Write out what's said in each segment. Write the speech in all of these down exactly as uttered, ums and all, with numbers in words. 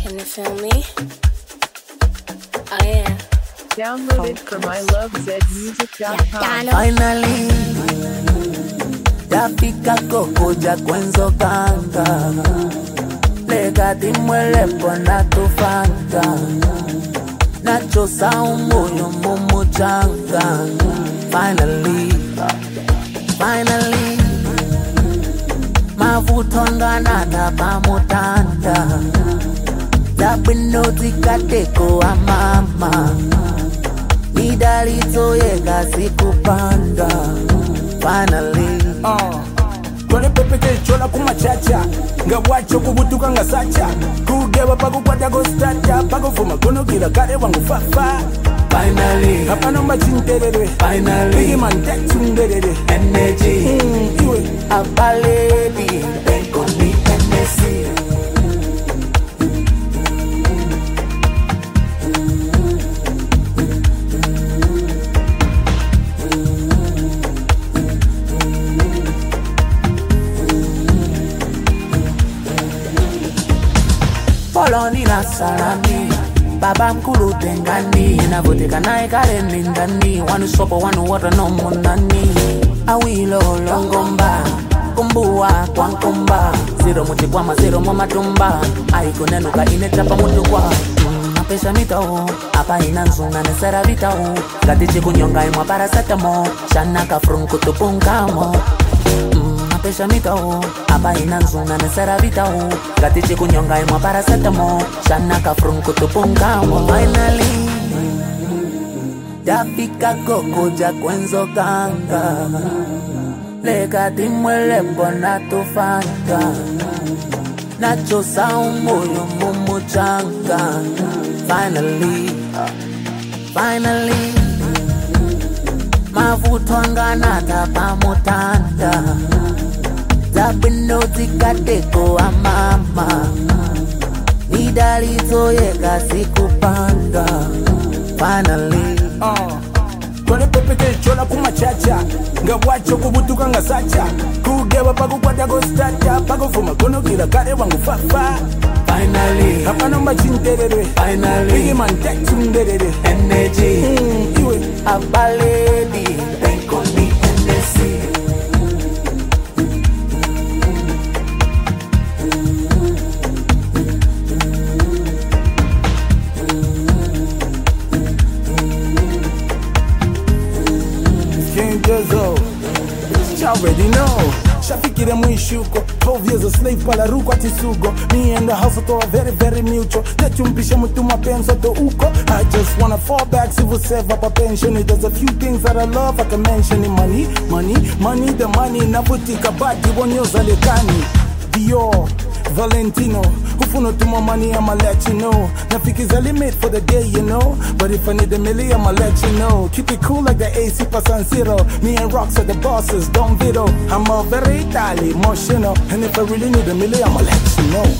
Can you feel me? Oh yeah. Downloaded from I love zed music dot com. Finally, yafika kokoja kwenzo kanga, lega timwele pona tufanga, nacho saumoyo mumu changa. Finally, finally, mavutonga nada pamutanda, zapinoti kateko amama, nidalito yega sikupanda. Finally, uh. Kone pepeke chola kumachacha, nga wacho kubutuka nga sacha, kugeba pagu kwa dago stata, pagu fuma kono kila kare wangu fafa. finally, Hapa nomba chinterere, finally, bigi man teksungerere, energy, mm, iwe a lady, they gon' be N S C. Poloni na salami, baba mkulu tengani, navutika nae kare nindani, wanu sopo wanu wata no munani, awilo longomba, kumbua kwa nkomba, zero muti kwa ma zero mwa matumba, aiko nenuka inechapa mutu kwa, mm, napesha mitao, apa inanzunga nesera vitao, gatichi kunyonga imwa parasetamo, shana kafrunku tupunkamo, pesha mitao, apa inanzuna nesera vitao, gatichi kunyonga imwa parasetamo, shana kafrunku tupungamo. Finally, yafika kokoja kwenzo kanga, lega timwele pona tufanga, nacho saumoyo mumu changa. Finally, finally, mavutwanga nada pamutanda, zapinoti kateko amama, nidalito yega sikupanda. Finally, uh. Kone pepeke chola kumachacha, nga wacho kubutuka nga sacha, kugeba pagu kwa dago stata, pagu fuma kono kila kare wangu fafa. finally, Hapa nomba chinterere, finally, bigi man teksungerere, energy, mm, iwe a lady, they gon' be N S C. King Jezzo, you already know. Shafikire mwishuko, twelve years a slave pala ruko atisugo. Me and the hustle to a very very mutual. Netumpisha mtu mapenzo to uko. I just wanna fall back, civil save up a pension. There's a few things that I love I can mention. Money, money, money, the money. Navutika badi wonyoza lekani. Dior, Valentino, Ufuno to my money, I'ma let you know. Nafiki's a limit for the day, you know. But if I need a million, I'ma let you know. Keep it cool like the A C per San Siro. Me and Rocks are the bosses, don't veto. I'm a very Italian, emotional. And if I really need a million, I'ma let you know.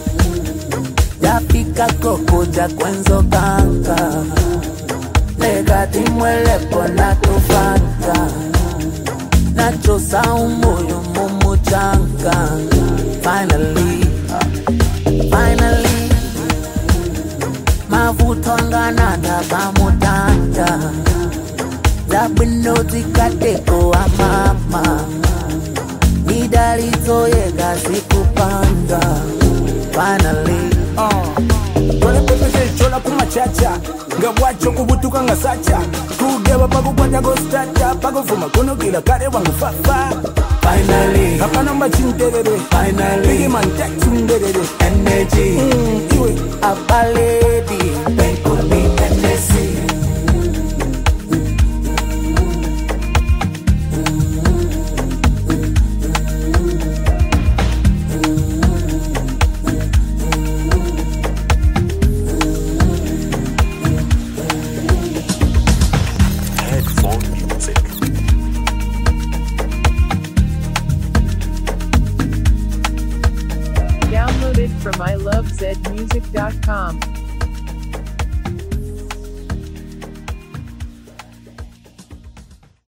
Yafika kokoja kwenzo kanga, lega timwele pona tufanga, nacho saumoyo mumu changa. Finally, finally, mavutwanga nada pamutanda, zapinoti kateko amama, nidalito yega sikupanda. Finally, uh. Kone pepeke chola kumachacha, nga wacho kubutuka nga sacha, kugeba pagu kwa dago stata, pagu fuma kono kila kare wangu fafa. finally, Hapa nomba chinterere, finally, bigi man teksungerere, energy, mm, iwe a lady, they could be N S C. Downloaded from I love zed music dot com.